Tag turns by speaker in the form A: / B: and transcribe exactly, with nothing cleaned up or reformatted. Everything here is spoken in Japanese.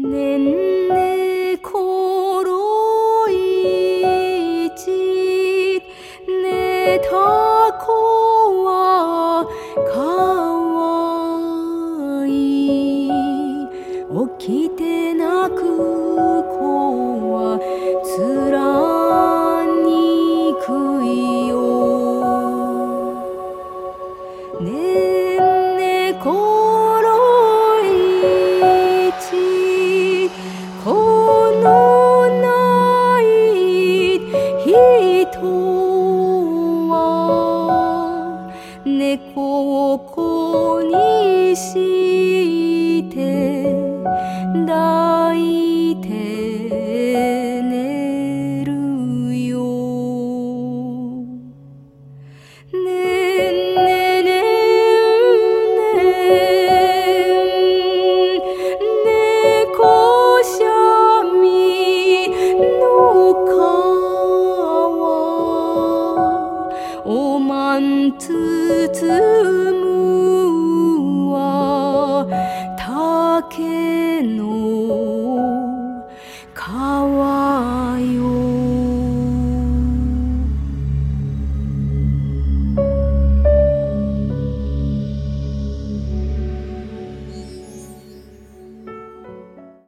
A: ねんねころいちねたこはかわいい起きて泣く子はつらにくいよねんねころいちこのない人は猫を子にして抱いて寝るよねんねね猫しゃみの皮おまんつつむは竹の皮